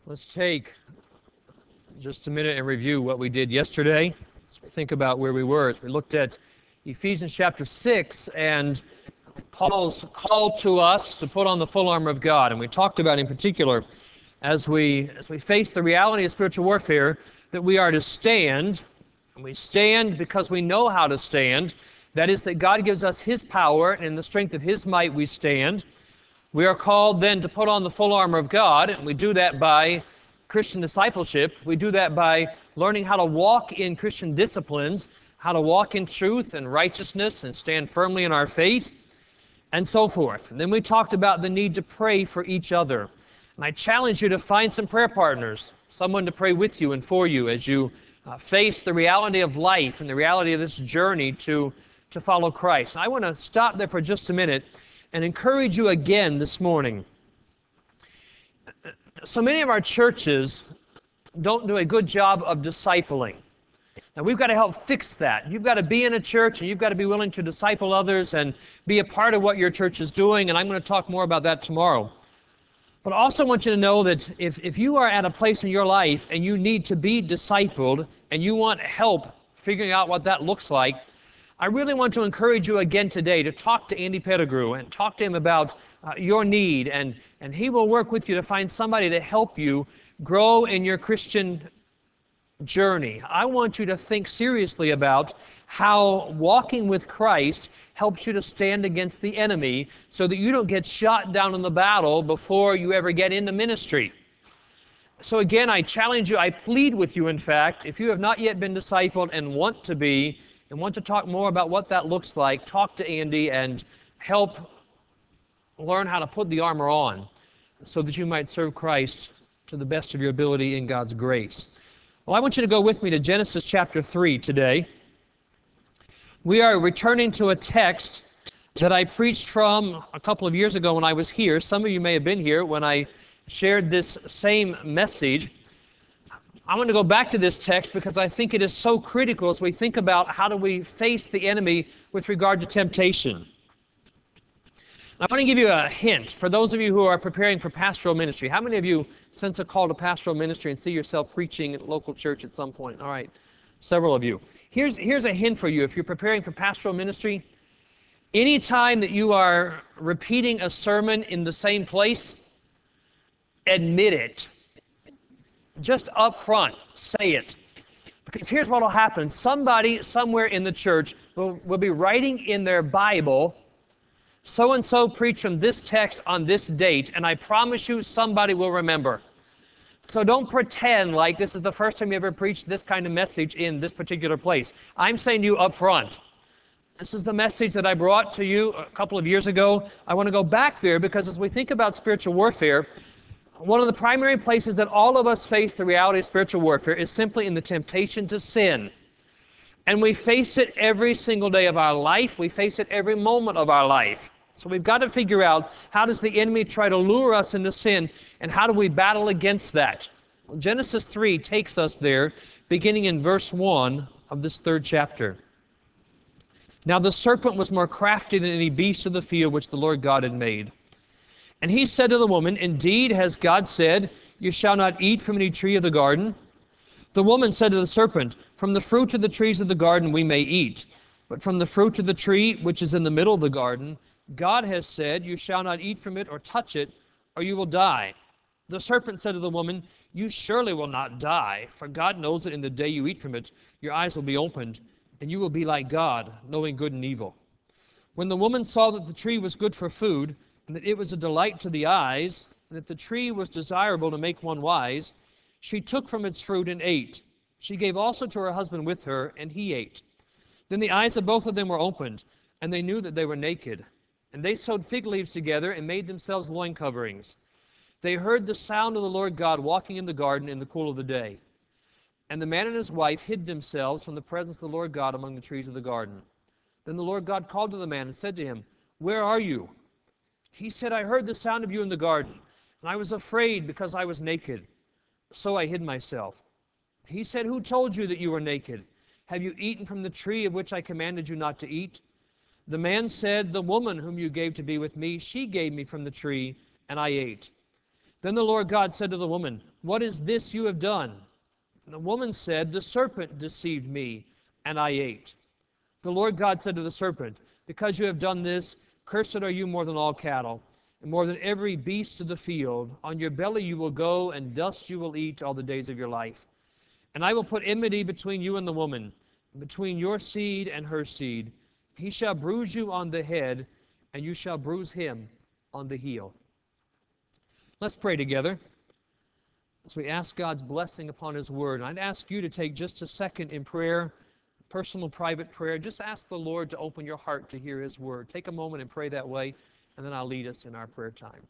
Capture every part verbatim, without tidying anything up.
Let's take just a minute and review what we did yesterday as we think about where we were. As we looked at Ephesians chapter six and Paul's call to us to put on the full armor of God. And we talked about in particular, as we, as we face the reality of spiritual warfare, that we are to stand. And we stand because we know how to stand. That is, that God gives us His power, and in the strength of His might we stand. We are called then to put on the full armor of God, and we do that by Christian discipleship. We do that by learning how to walk in Christian disciplines, how to walk in truth and righteousness and stand firmly in our faith, and so forth. And then we talked about the need to pray for each other. And I challenge you to find some prayer partners, someone to pray with you and for you as you uh, face the reality of life and the reality of this journey to, to follow Christ. And I want to stop there for just a minute and encourage you again this morning. So many of our churches don't do a good job of discipling. Now, we've got to help fix that. You've got to be in a church, and you've got to be willing to disciple others and be a part of what your church is doing, and I'm going to talk more about that tomorrow. But I also want you to know that if, if you are at a place in your life and you need to be discipled and you want help figuring out what that looks like, I really want to encourage you again today to talk to Andy Pettigrew and talk to him about uh, your need, and, and he will work with you to find somebody to help you grow in your Christian journey. I want you to think seriously about how walking with Christ helps you to stand against the enemy so that you don't get shot down in the battle before you ever get into ministry. So again, I challenge you, I plead with you, in fact, if you have not yet been discipled and want to be, and want to talk more about what that looks like, talk to Andy and help learn how to put the armor on so that you might serve Christ to the best of your ability in God's grace. Well, I want you to go with me to Genesis chapter three today. We are returning to a text that I preached from a couple of years ago when I was here. Some of you may have been here when I shared this same message. I want to go back to this text because I think it is so critical as we think about how do we face the enemy with regard to temptation. I want to give you a hint for those of you who are preparing for pastoral ministry. How many of you sense a call to pastoral ministry and see yourself preaching at a local church at some point? All right, several of you. Here's, here's a hint for you if you're preparing for pastoral ministry. Anytime that you are repeating a sermon in the same place, admit it. Just up front, say it. Because here's what will happen. Somebody somewhere in the church will, will be writing in their Bible, so-and-so preached from this text on this date, and I promise you somebody will remember. So don't pretend like this is the first time you ever preached this kind of message in this particular place. I'm saying to you up front, this is the message that I brought to you a couple of years ago. I want to go back there because as we think about spiritual warfare, one of the primary places that all of us face the reality of spiritual warfare is simply in the temptation to sin. And we face it every single day of our life. We face it every moment of our life. So we've got to figure out, how does the enemy try to lure us into sin, and how do we battle against that? Well, Genesis three takes us there, beginning in verse one of this third chapter. Now the serpent was more crafty than any beast of the field which the Lord God had made. And he said to the woman, Indeed, has God said, You shall not eat from any tree of the garden? The woman said to the serpent, From the fruit of the trees of the garden we may eat, but from the fruit of the tree which is in the middle of the garden, God has said, You shall not eat from it or touch it, or you will die. The serpent said to the woman, You surely will not die, for God knows that in the day you eat from it, your eyes will be opened, and you will be like God, knowing good and evil. When the woman saw that the tree was good for food, and that it was a delight to the eyes, and that the tree was desirable to make one wise, she took from its fruit and ate. She gave also to her husband with her, and he ate. Then the eyes of both of them were opened, and they knew that they were naked. And they sewed fig leaves together and made themselves loin coverings. They heard the sound of the Lord God walking in the garden in the cool of the day. And the man and his wife hid themselves from the presence of the Lord God among the trees of the garden. Then the Lord God called to the man and said to him, Where are you? He said, I heard the sound of you in the garden, and I was afraid because I was naked. So I hid myself. He said, Who told you that you were naked? Have you eaten from the tree of which I commanded you not to eat? The man said, The woman whom you gave to be with me, she gave me from the tree, and I ate. Then the Lord God said to the woman, What is this you have done? And the woman said, The serpent deceived me, and I ate. The Lord God said to the serpent, Because you have done this, cursed are you more than all cattle, and more than every beast of the field. On your belly you will go, and dust you will eat all the days of your life. And I will put enmity between you and the woman, between your seed and her seed. He shall bruise you on the head, and you shall bruise him on the heel. Let's pray together as we ask God's blessing upon His Word. And I'd ask you to take just a second in prayer, personal, private prayer. Just ask the Lord to open your heart to hear His Word. Take a moment and pray that way, and then I'll lead us in our prayer time.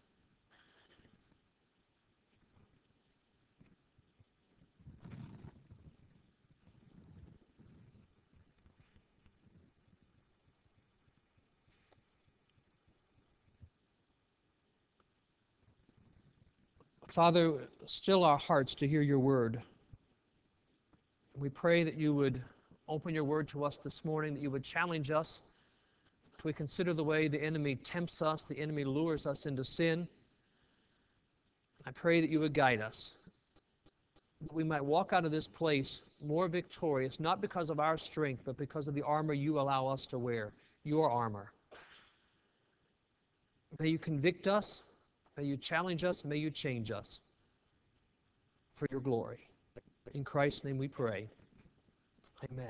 Father, still our hearts to hear your word. We pray that you would open your word to us this morning, that you would challenge us as we consider the way the enemy tempts us, the enemy lures us into sin. I pray that you would guide us, that we might walk out of this place more victorious, not because of our strength, but because of the armor you allow us to wear, your armor. May you convict us. May you challenge us. May you change us for your glory. In Christ's name we pray. Amen.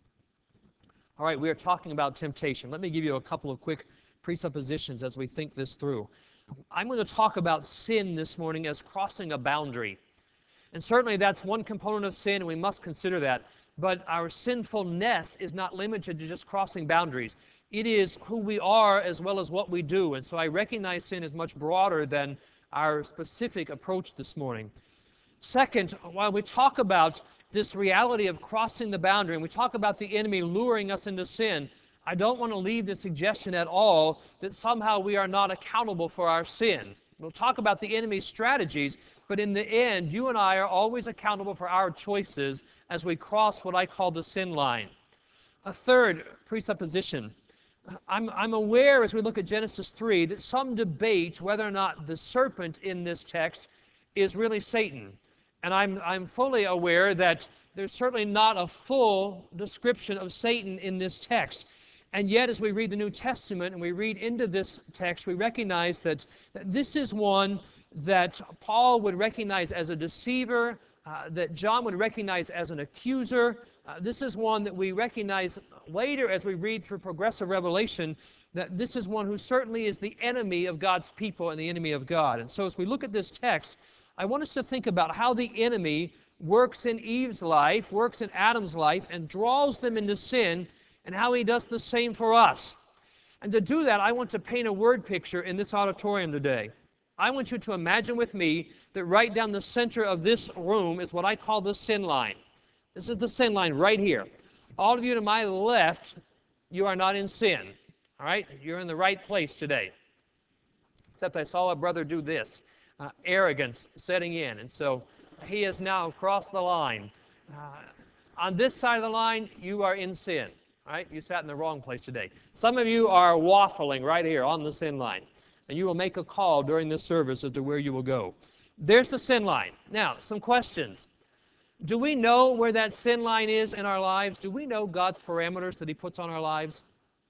All right, we are talking about temptation. Let me give you a couple of quick presuppositions as we think this through. I'm going to talk about sin this morning as crossing a boundary. And certainly that's one component of sin, and we must consider that. But our sinfulness is not limited to just crossing boundaries. It is who we are as well as what we do. And so I recognize sin is much broader than our specific approach this morning. Second, while we talk about this reality of crossing the boundary, and we talk about the enemy luring us into sin, I don't want to leave the suggestion at all that somehow we are not accountable for our sin. We'll talk about the enemy's strategies, but in the end, you and I are always accountable for our choices as we cross what I call the sin line. A third presupposition. I'm, I'm aware as we look at Genesis three that some debate whether or not the serpent in this text is really Satan. And I'm, I'm fully aware that there's certainly not a full description of Satan in this text. And yet, as we read the New Testament and we read into this text, we recognize that, that this is one that Paul would recognize as a deceiver, uh, that John would recognize as an accuser. Uh, this is one that we recognize later as we read through progressive revelation, that this is one who certainly is the enemy of God's people and the enemy of God. And so as we look at this text, I want us to think about how the enemy works in Eve's life, works in Adam's life, and draws them into sin, and how he does the same for us. And to do that, I want to paint a word picture in this auditorium today. I want you to imagine with me that right down the center of this room is what I call the sin line. This is the sin line right here. All of you to my left, you are not in sin. All right? You're in the right place today. Except I saw a brother do this. Uh, arrogance setting in. And so he has now crossed the line. Uh, on this side of the line, you are in sin. All right? You sat in the wrong place today. Some of you are waffling right here on the sin line. And you will make a call during this service as to where you will go. There's the sin line. Now, some questions. Do we know where that sin line is in our lives? Do we know God's parameters that He puts on our lives?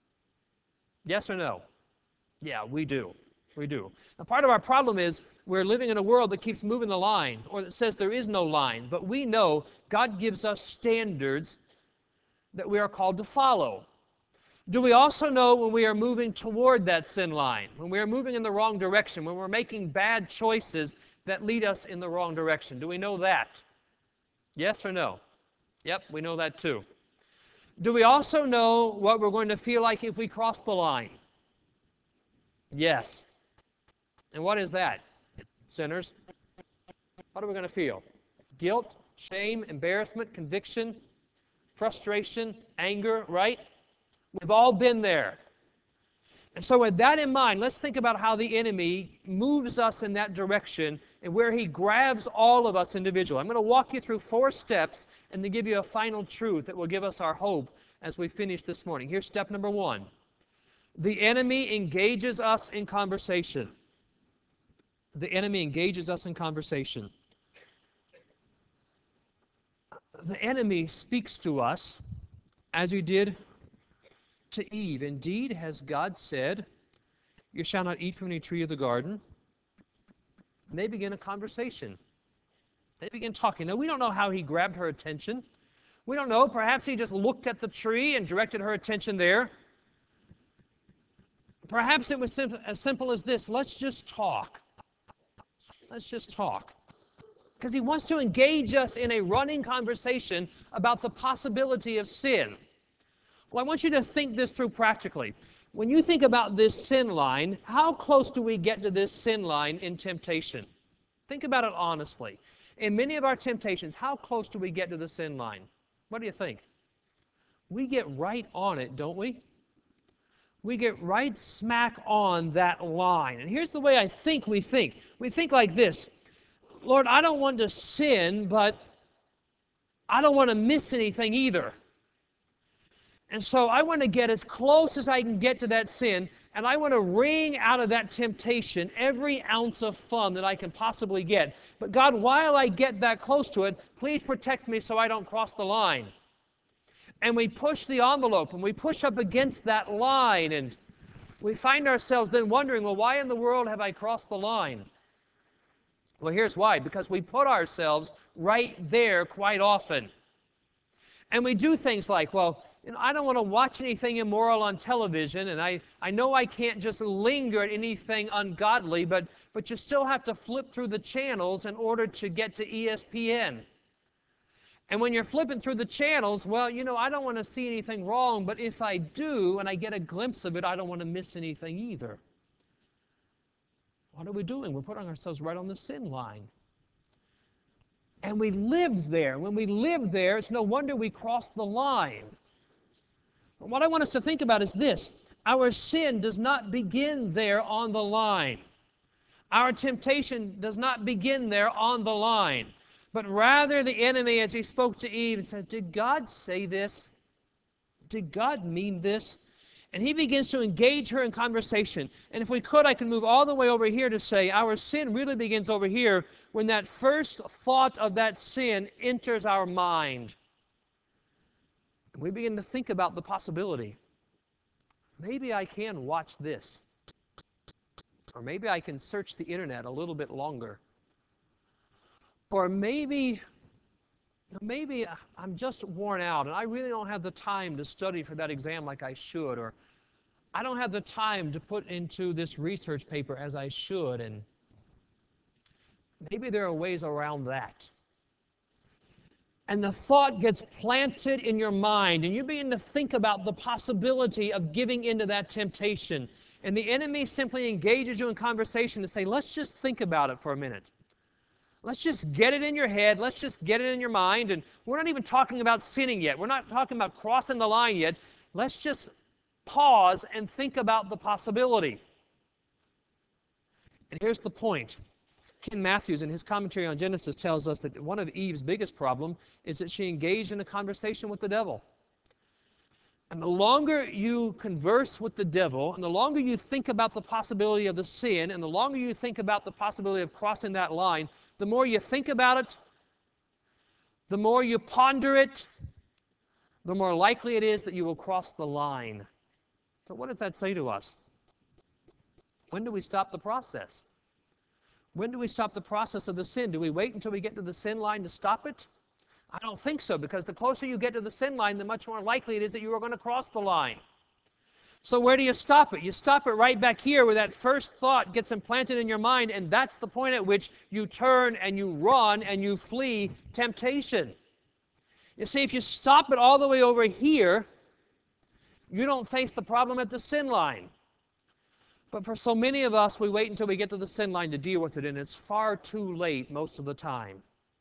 Yes or no? Yeah, we do. We do. Now, part of our problem is we're living in a world that keeps moving the line, or that says there is no line. But we know God gives us standards that we are called to follow. Do we also know when we are moving toward that sin line, when we are moving in the wrong direction, when we're making bad choices that lead us in the wrong direction? Do we know that? Yes or no? Yep, we know that too. Do we also know what we're going to feel like if we cross the line? Yes. And what is that, sinners? What are we going to feel? Guilt, shame, embarrassment, conviction, frustration, anger, right? We've all been there. And so with that in mind, let's think about how the enemy moves us in that direction and where he grabs all of us individually. I'm going to walk you through four steps and then give you a final truth that will give us our hope as we finish this morning. Here's step number one. The enemy engages us in conversation. The enemy engages us in conversation. the enemy speaks to us as he did to Eve. Indeed, has God said, you shall not eat from any tree of the garden? And they begin a conversation. They begin talking. Now, we don't know how he grabbed her attention. We don't know. Perhaps he just looked at the tree and directed her attention there. Perhaps it was sim- as simple as this. Let's just talk. Let's just talk. Because he wants to engage us in a running conversation about the possibility of sin. Well, I want you to think this through practically. When you think about this sin line, how close do we get to this sin line in temptation? Think about it honestly. In many of our temptations, how close do we get to the sin line? What do you think? We get right on it, don't we? We get right smack on that line. And here's the way I think we think. We think like this. Lord, I don't want to sin, but I don't want to miss anything either. And so I want to get as close as I can get to that sin, and I want to wring out of that temptation every ounce of fun that I can possibly get. But God, while I get that close to it, please protect me so I don't cross the line. And we push the envelope, and we push up against that line, and we find ourselves then wondering, well, why in the world have I crossed the line? Well, here's why. Because we put ourselves right there quite often. And we do things like, well, you know, I don't want to watch anything immoral on television, and I, I know I can't just linger at anything ungodly, but, but you still have to flip through the channels in order to get to E S P N. And when you're flipping through the channels, well, you know, I don't want to see anything wrong, but if I do and I get a glimpse of it, I don't want to miss anything either. What are we doing? We're putting ourselves right on the sin line. And we live there. When we live there, it's no wonder we cross the line. But what I want us to think about is this. Our sin does not begin there on the line. Our temptation does not begin there on the line. But rather the enemy, as he spoke to Eve, said, did God say this? Did God mean this? And he begins to engage her in conversation. And if we could, I can move all the way over here to say our sin really begins over here when that first thought of that sin enters our mind. And we begin to think about the possibility. Maybe I can watch this. Or maybe I can search the internet a little bit longer. Or maybe, maybe I'm just worn out and I really don't have the time to study for that exam like I should. Or I don't have the time to put into this research paper as I should. And maybe there are ways around that. And the thought gets planted in your mind, and you begin to think about the possibility of giving into that temptation. And the enemy simply engages you in conversation to say, let's just think about it for a minute. Let's just get it in your head. Let's just get it in your mind. And we're not even talking about sinning yet. We're not talking about crossing the line yet. Let's just pause and think about the possibility. And here's the point. Ken Matthews, in his commentary on Genesis, tells us that one of Eve's biggest problems is that she engaged in a conversation with the devil. And the longer you converse with the devil, and the longer you think about the possibility of the sin, and the longer you think about the possibility of crossing that line, the more you think about it, the more you ponder it, the more likely it is that you will cross the line. So what does that say to us? When do we stop the process? When do we stop the process of the sin? Do we wait until we get to the sin line to stop it? I don't think so, because the closer you get to the sin line, the much more likely it is that you are going to cross the line. So where do you stop it? You stop it right back here where that first thought gets implanted in your mind, and that's the point at which you turn and you run and you flee temptation. You see, if you stop it all the way over here, you don't face the problem at the sin line. But for so many of us, we wait until we get to the sin line to deal with it, and it's far too late most of the time.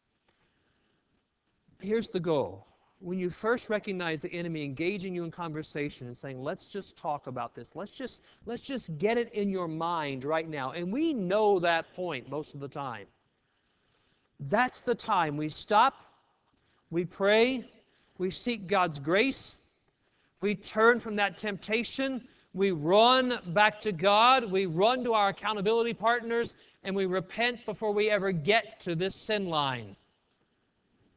Here's the goal. When you first recognize the enemy engaging you in conversation and saying, let's just talk about this. Let's just, let's just get it in your mind right now. And we know that point most of the time. That's the time we stop, we pray, we seek God's grace, we turn from that temptation, we run back to God, we run to our accountability partners, and we repent before we ever get to this sin line.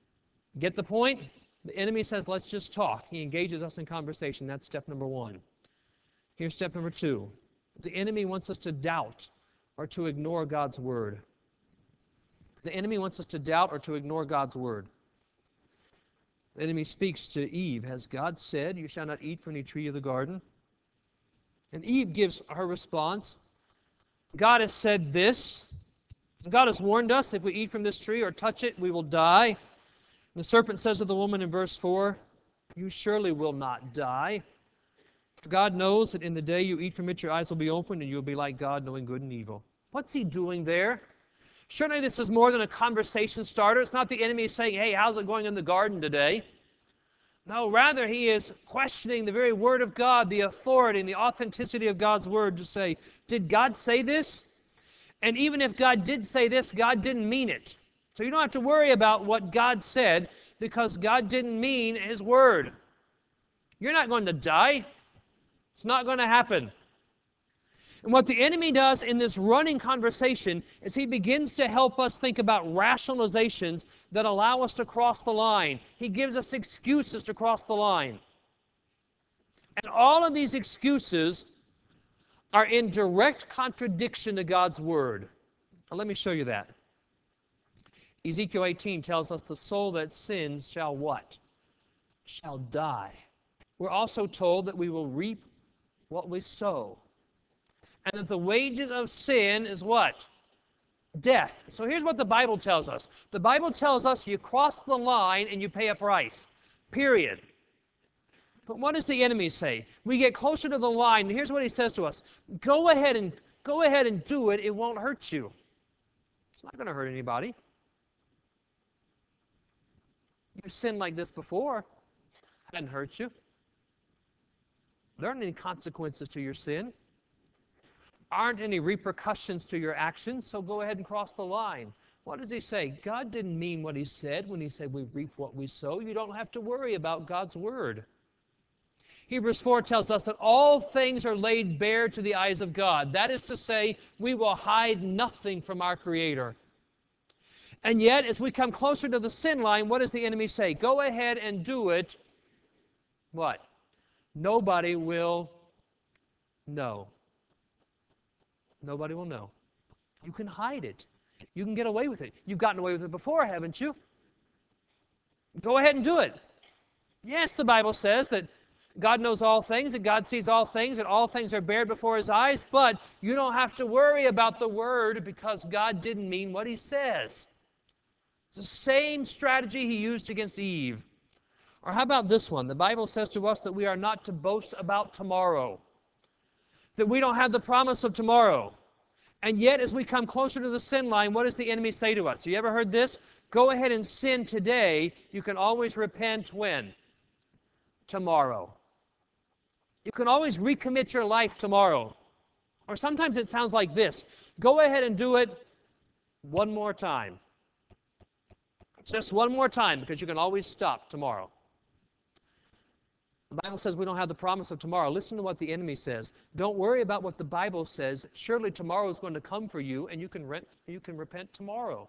Get the point? The enemy says, let's just talk. He engages us in conversation. That's step number one. Here's step number two. The enemy wants us to doubt or to ignore God's word. The enemy wants us to doubt or to ignore God's word. The enemy speaks to Eve. Has God said, you shall not eat from any tree of the garden? And Eve gives her response. God has said this. God has warned us, if we eat from this tree or touch it, we will die. The serpent says to the woman in verse four, you surely will not die. For God knows that in the day you eat from it, your eyes will be opened, and you will be like God, knowing good and evil. What's he doing there? Surely this is more than a conversation starter. It's not the enemy saying, hey, how's it going in the garden today? No, rather he is questioning the very word of God, the authority and the authenticity of God's word to say, did God say this? And even if God did say this, God didn't mean it. So you don't have to worry about what God said because God didn't mean his word. You're not going to die. It's not going to happen. And what the enemy does in this running conversation is he begins to help us think about rationalizations that allow us to cross the line. He gives us excuses to cross the line. And all of these excuses are in direct contradiction to God's word. Now, let me show you that. Ezekiel eighteen tells us the soul that sins shall what? Shall die. We're also told that we will reap what we sow. And that the wages of sin is what? Death. So here's what the Bible tells us. The Bible tells us you cross the line and you pay a price. Period. But what does the enemy say? We get closer to the line, and here's what he says to us. Go ahead and go ahead and do it. It won't hurt you. It's not going to hurt anybody. You've sinned like this before. It didn't hurt you. There aren't any consequences to your sin. Aren't any repercussions to your actions, so go ahead and cross the line. What does he say? God didn't mean what he said when he said we reap what we sow. You don't have to worry about God's word. Hebrews four tells us that all things are laid bare to the eyes of God. That is to say, we will hide nothing from our Creator. And yet, as we come closer to the sin line, what does the enemy say? Go ahead and do it. What? Nobody will know. Nobody will know. You can hide it. You can get away with it. You've gotten away with it before, haven't you? Go ahead and do it. Yes, the Bible says that God knows all things, that God sees all things, that all things are bared before his eyes, but you don't have to worry about the word because God didn't mean what he says. It's the same strategy he used against Eve. Or how about this one? The Bible says to us that we are not to boast about tomorrow, that we don't have the promise of tomorrow. And yet, as we come closer to the sin line, what does the enemy say to us? Have you ever heard this? Go ahead and sin today. You can always repent when? Tomorrow. You can always recommit your life tomorrow. Or sometimes it sounds like this. Go ahead and do it one more time. Just one more time, because you can always stop tomorrow. The Bible says we don't have the promise of tomorrow. Listen to what the enemy says. Don't worry about what the Bible says. Surely tomorrow is going to come for you, and you can, rent, you can repent tomorrow.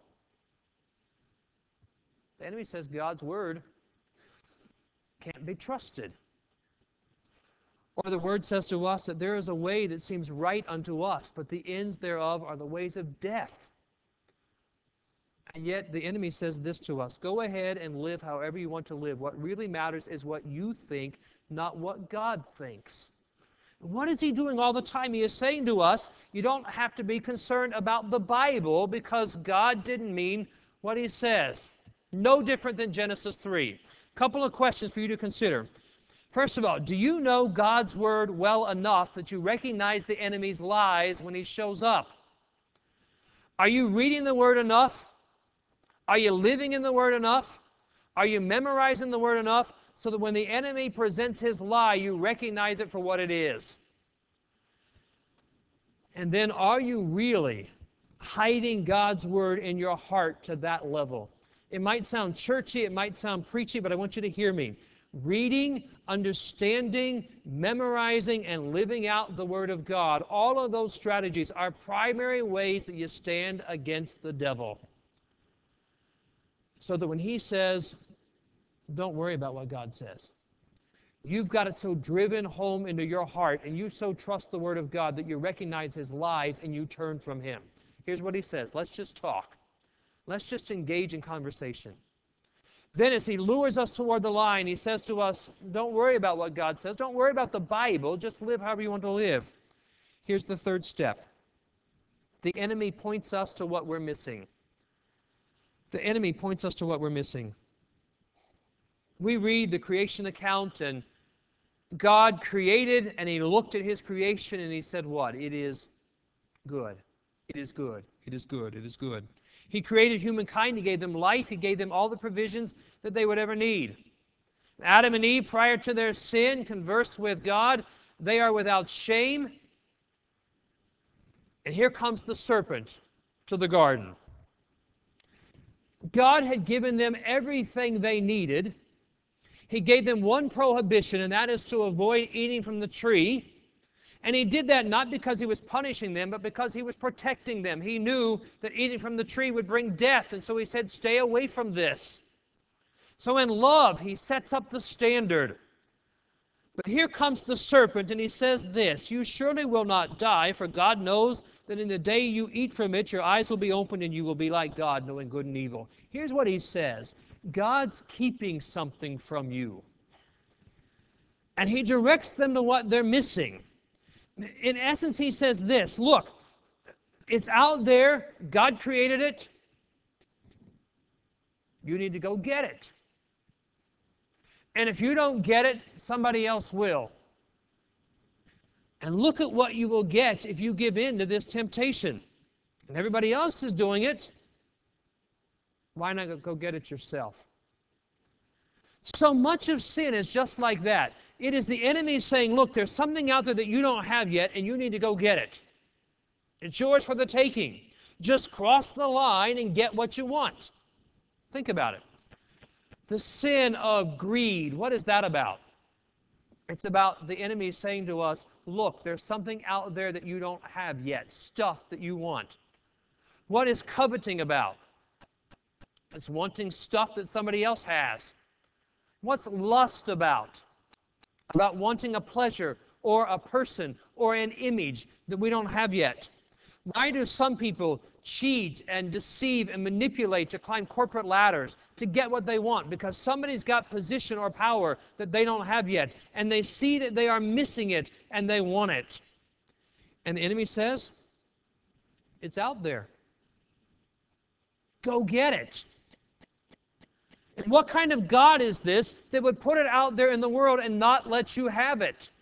The enemy says God's word can't be trusted. Or the word says to us that there is a way that seems right unto us, but the ends thereof are the ways of death. And yet the enemy says this to us. Go ahead and live however you want to live. What really matters is what you think, not what God thinks. What is he doing all the time? He is saying to us, you don't have to be concerned about the Bible because God didn't mean what he says. No different than Genesis three. A couple of questions for you to consider. First of all, do you know God's word well enough that you recognize the enemy's lies when he shows up? Are you reading the word enough? Are you living in the word enough? Are you memorizing the word enough so that when the enemy presents his lie, you recognize it for what it is? And then are you really hiding God's word in your heart to that level? It might sound churchy, it might sound preachy, but I want you to hear me. Reading, understanding, memorizing, and living out the Word of God, all of those strategies are primary ways that you stand against the devil. So that when he says, Don't worry about what God says. You've got it so driven home into your heart, and you so trust the Word of God that you recognize His lies and you turn from Him. Here's what He says. Let's just talk. Let's just engage in conversation. Then as He lures us toward the line, He says to us, don't worry about what God says. Don't worry about the Bible. Just live however you want to live. Here's the third step. The enemy points us to what we're missing. The enemy points us to what we're missing. We read the creation account, and God created, and He looked at His creation, and He said what? It is good. It is good. It is good. It is good. He created humankind. He gave them life. He gave them all the provisions that they would ever need. Adam and Eve, prior to their sin, conversed with God. They are without shame. And here comes the serpent to the garden. God had given them everything they needed. He gave them one prohibition, and that is to avoid eating from the tree. And He did that not because He was punishing them, but because He was protecting them. He knew that eating from the tree would bring death, and so He said, stay away from this. So in love, He sets up the standard. But here comes the serpent, and he says this, you surely will not die, for God knows that in the day you eat from it, your eyes will be opened, and you will be like God, knowing good and evil. Here's what He says. God's keeping something from you. And He directs them to what they're missing. In essence, He says this, look, it's out there. God created it. You need to go get it. And if you don't get it, somebody else will. And look at what you will get if you give in to this temptation. And everybody else is doing it. Why not go get it yourself? So much of sin is just like that. It is the enemy saying, look, there's something out there that you don't have yet, and you need to go get it. It's yours for the taking. Just cross the line and get what you want. Think about it. The sin of greed, what is that about? It's about the enemy saying to us, look, there's something out there that you don't have yet, stuff that you want. What is coveting about? It's wanting stuff that somebody else has. What's lust about? About wanting a pleasure or a person or an image that we don't have yet. Why do some people cheat and deceive and manipulate to climb corporate ladders to get what they want? Because somebody's got position or power that they don't have yet, and they see that they are missing it, and they want it. And the enemy says, it's out there. Go get it. And what kind of God is this that would put it out there in the world and not let you have it?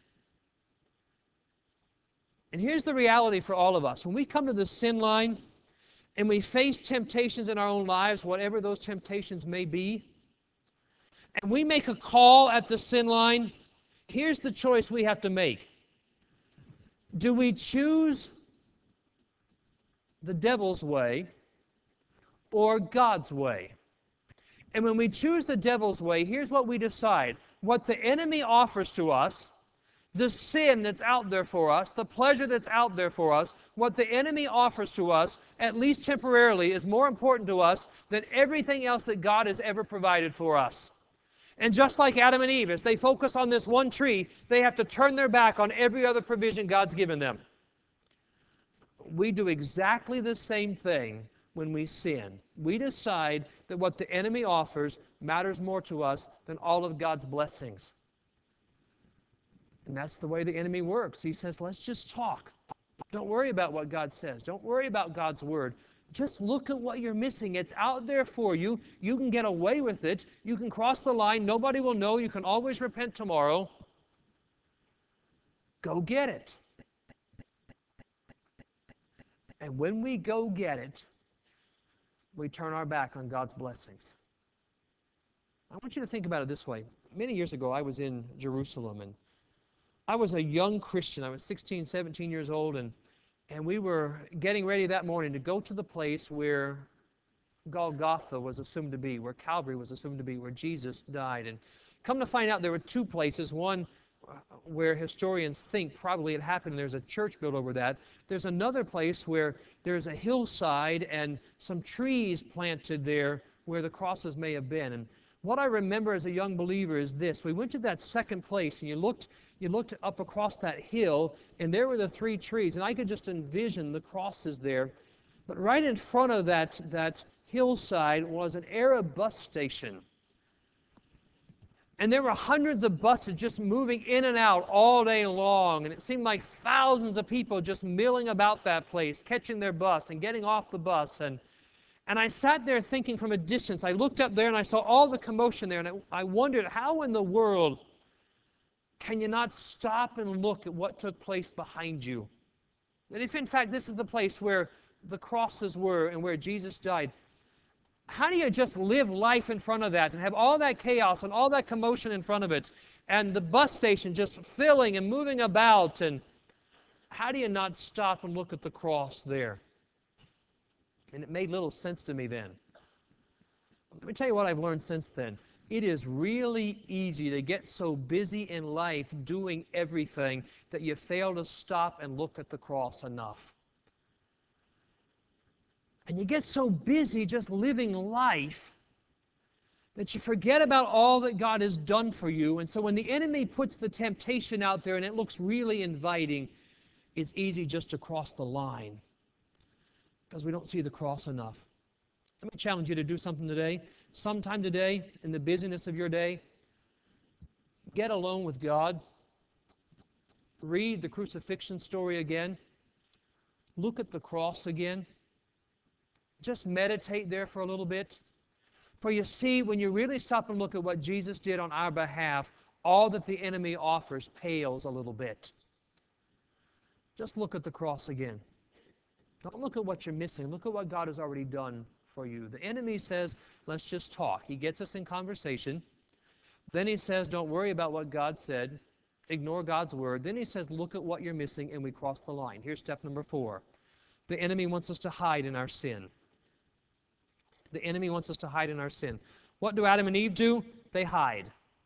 And here's the reality for all of us. When we come to the sin line and we face temptations in our own lives, whatever those temptations may be, and we make a call at the sin line, here's the choice we have to make. Do we choose the devil's way or God's way? And when we choose the devil's way, here's what we decide. What the enemy offers to us, the sin that's out there for us, the pleasure that's out there for us, what the enemy offers to us, at least temporarily, is more important to us than everything else that God has ever provided for us. And just like Adam and Eve, as they focus on this one tree, they have to turn their back on every other provision God's given them. We do exactly the same thing when we sin. We decide that what the enemy offers matters more to us than all of God's blessings. And that's the way the enemy works. He says, let's just talk. Don't worry about what God says. Don't worry about God's word. Just look at what you're missing. It's out there for you. You can get away with it. You can cross the line. Nobody will know. You can always repent tomorrow. Go get it. And when we go get it, we turn our back on God's blessings. I want you to think about it this way. Many years ago, I was in Jerusalem, and I was a young Christian. I was sixteen, seventeen years old, and, and we were getting ready that morning to go to the place where Golgotha was assumed to be, where Calvary was assumed to be, where Jesus died. And come to find out, there were two places. One where historians think probably it happened, and there's a church built over that. There's another place where there's a hillside and some trees planted there where the crosses may have been. And What I remember as a young believer is this. We went to that second place, and you looked, you looked up across that hill, and there were the three trees, and I could just envision the crosses there. But right in front of that, that hillside was an Arab bus station. And there were hundreds of buses just moving in and out all day long, and it seemed like thousands of people just milling about that place, catching their bus and getting off the bus. And And I sat there thinking from a distance. I looked up there and I saw all the commotion there, and I, I wondered, how in the world can you not stop and look at what took place behind you? And if in fact this is the place where the crosses were and where Jesus died, how do you just live life in front of that and have all that chaos and all that commotion in front of it, and the bus station just filling and moving about, and how do you not stop and look at the cross there? And it made little sense to me then. Let me tell you what I've learned since then. It is really easy to get so busy in life doing everything that you fail to stop and look at the cross enough. And you get so busy just living life that you forget about all that God has done for you. And so when the enemy puts the temptation out there and it looks really inviting, it's easy just to cross the line, because we don't see the cross enough. Let me challenge you to do something today. Sometime today, in the busyness of your day, get alone with God. Read the crucifixion story again. Look at the cross again. Just meditate there for a little bit. For you see, when you really stop and look at what Jesus did on our behalf, all that the enemy offers pales a little bit. Just look at the cross again. Don't look at what you're missing. Look at what God has already done for you. The enemy says, let's just talk. He gets us in conversation. Then he says, don't worry about what God said. Ignore God's word. Then he says, look at what you're missing, and we cross the line. Here's step number four. The enemy wants us to hide in our sin. The enemy wants us to hide in our sin. What do Adam and Eve do? They hide.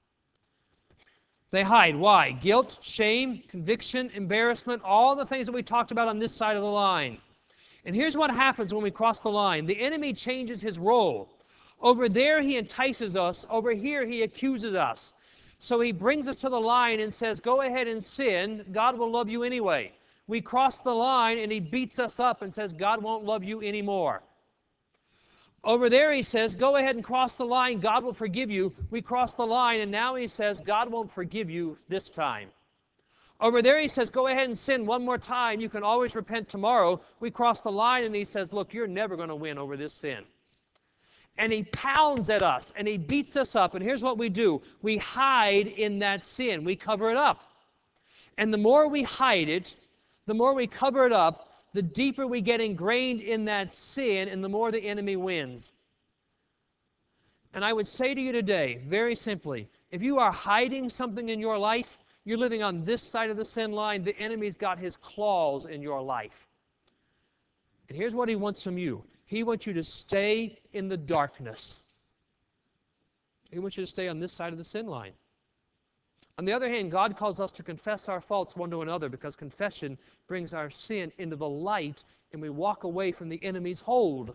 They hide. Why? Guilt, shame, conviction, embarrassment, all the things that we talked about on this side of the line. And here's what happens when we cross the line. The enemy changes his role. Over there, he entices us. Over here, he accuses us. So he brings us to the line and says, go ahead and sin. God will love you anyway. We cross the line, and he beats us up and says, God won't love you anymore. Over there, he says, go ahead and cross the line. God will forgive you. We cross the line, and now he says, God won't forgive you this time. Over there, he says, go ahead and sin one more time. You can always repent tomorrow. We cross the line, and he says, look, you're never going to win over this sin. And he pounds at us, and he beats us up. And here's what we do. We hide in that sin. We cover it up. And the more we hide it, the more we cover it up, the deeper we get ingrained in that sin, and the more the enemy wins. And I would say to you today, very simply, if you are hiding something in your life, you're living on this side of the sin line, the enemy's got his claws in your life. And here's what he wants from you. He wants you to stay in the darkness. He wants you to stay on this side of the sin line. On the other hand, God calls us to confess our faults one to another, because confession brings our sin into the light, and we walk away from the enemy's hold.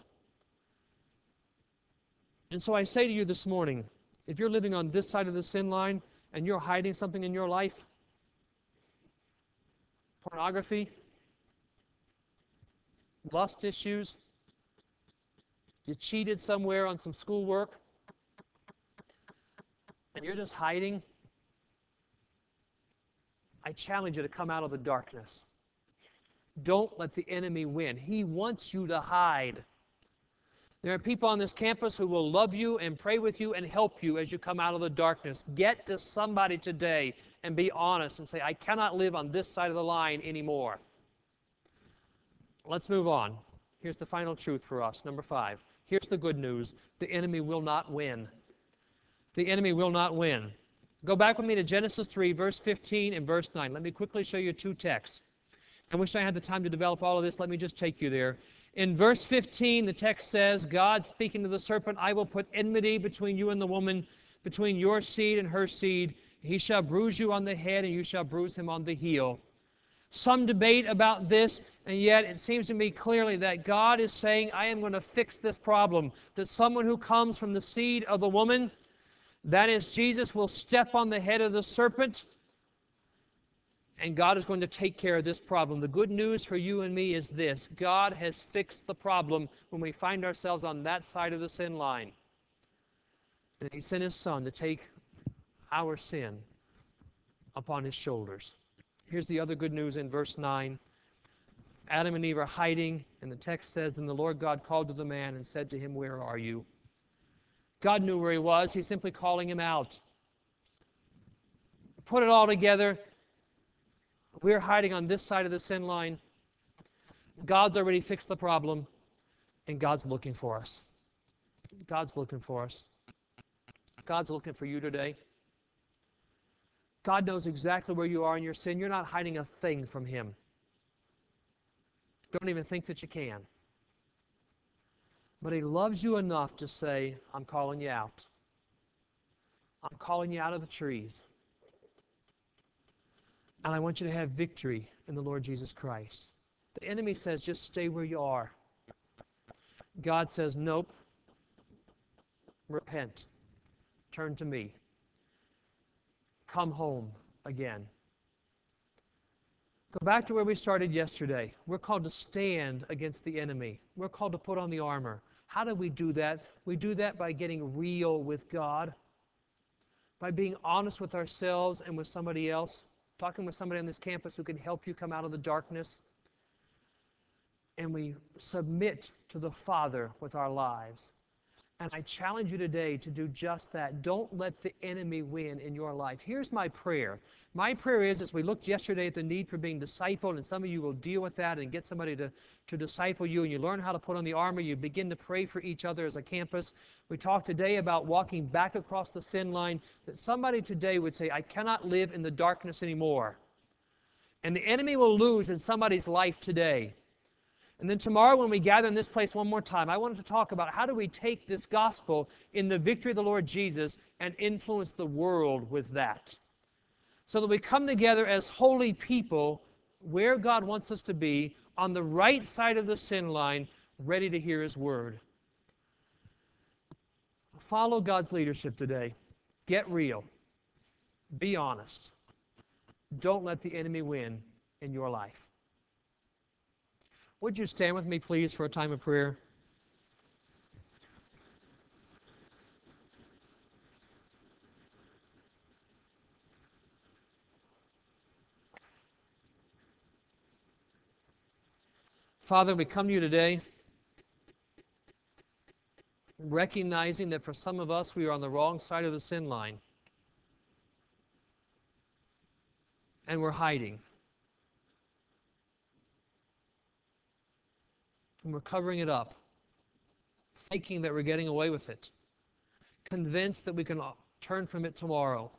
And so I say to you this morning, if you're living on this side of the sin line and you're hiding something in your life, pornography, lust issues, you cheated somewhere on some schoolwork, and you're just hiding, I challenge you to come out of the darkness. Don't let the enemy win. He wants you to hide. There are people on this campus who will love you and pray with you and help you as you come out of the darkness. Get to somebody today and be honest and say, I cannot live on this side of the line anymore. Let's move on. Here's the final truth for us. Number five. Here's the good news. The enemy will not win. The enemy will not win. Go back with me to Genesis three, verse fifteen and verse nine. Let me quickly show you two texts. I wish I had the time to develop all of this. Let me just take you there. In verse fifteen, the text says, God speaking to the serpent, I will put enmity between you and the woman, between your seed and her seed. He shall bruise you on the head, and you shall bruise him on the heel. Some debate about this, and yet it seems to me clearly that God is saying, I am going to fix this problem. That someone who comes from the seed of the woman, That is, Jesus will step on the head of the serpent, and God is going to take care of this problem. The good news for you and me is this: God has fixed the problem when we find ourselves on that side of the sin line. And He sent His Son to take our sin upon His shoulders. Here's the other good news in verse nine. Adam and Eve are hiding, and the text says, "Then the Lord God called to the man and said to him, 'Where are you?'" God knew where he was. He's simply calling him out. Put it all together. We're hiding on this side of the sin line. God's already fixed the problem, and God's looking for us. God's looking for us. God's looking for you today. God knows exactly where you are in your sin. You're not hiding a thing from Him. Don't even think that you can. But He loves you enough to say, "I'm calling you out. I'm calling you out of the trees. And I want you to have victory in the Lord Jesus Christ." The enemy says, "Just stay where you are." God says, "Nope. Repent. Turn to me. Come home again." Go back to where we started yesterday. We're called to stand against the enemy. We're called to put on the armor. How do we do that? We do that by getting real with God, by being honest with ourselves and with somebody else, talking with somebody on this campus who can help you come out of the darkness. And we submit to the Father with our lives. And I challenge you today to do just that. Don't let the enemy win in your life. Here's my prayer. My prayer is, as we looked yesterday at the need for being discipled, and some of you will deal with that and get somebody to, to disciple you, and you learn how to put on the armor, you begin to pray for each other as a campus. We talked today about walking back across the sin line, that somebody today would say, "I cannot live in the darkness anymore." And the enemy will lose in somebody's life today. And then tomorrow when we gather in this place one more time, I wanted to talk about how do we take this gospel in the victory of the Lord Jesus and influence the world with that. So that we come together as holy people where God wants us to be, on the right side of the sin line, ready to hear His word. Follow God's leadership today. Get real. Be honest. Don't let the enemy win in your life. Would you stand with me, please, for a time of prayer? Father, we come to you today recognizing that for some of us, we are on the wrong side of the sin line. And we're hiding. And we're covering it up, thinking that we're getting away with it, convinced that we can turn from it tomorrow.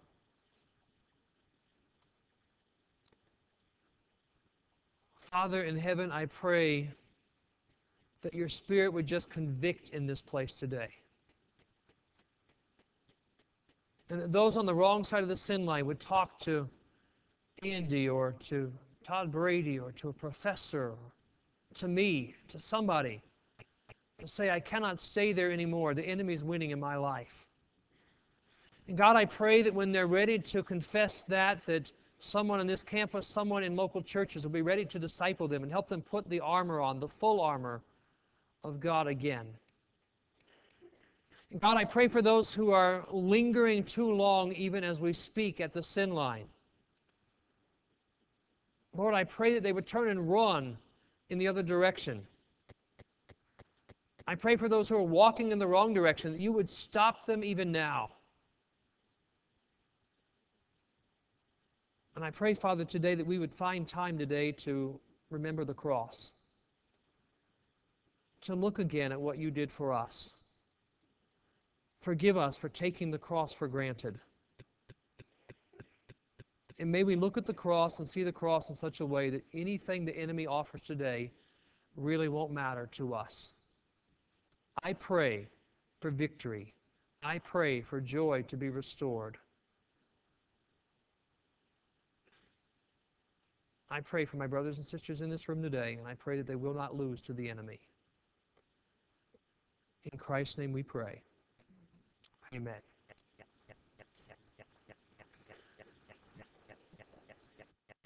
Father in heaven, I pray that your Spirit would just convict in this place today. And that those on the wrong side of the sin line would talk to Andy or to Todd Brady or to a professor, or to me, to somebody, to say, "I cannot stay there anymore. The enemy's winning in my life." And God, I pray that when they're ready to confess that, that someone on this campus, someone in local churches will be ready to disciple them and help them put the armor on, the full armor of God again. And God, I pray for those who are lingering too long even as we speak at the sin line. Lord, I pray that they would turn and run in the other direction. I pray for those who are walking in the wrong direction, that you would stop them even now. And I pray, Father, today that we would find time today to remember the cross, to look again at what you did for us. Forgive us for taking the cross for granted. And may we look at the cross and see the cross in such a way that anything the enemy offers today really won't matter to us. I pray for victory. I pray for joy to be restored. I pray for my brothers and sisters in this room today, and I pray that they will not lose to the enemy. In Christ's name we pray. Amen.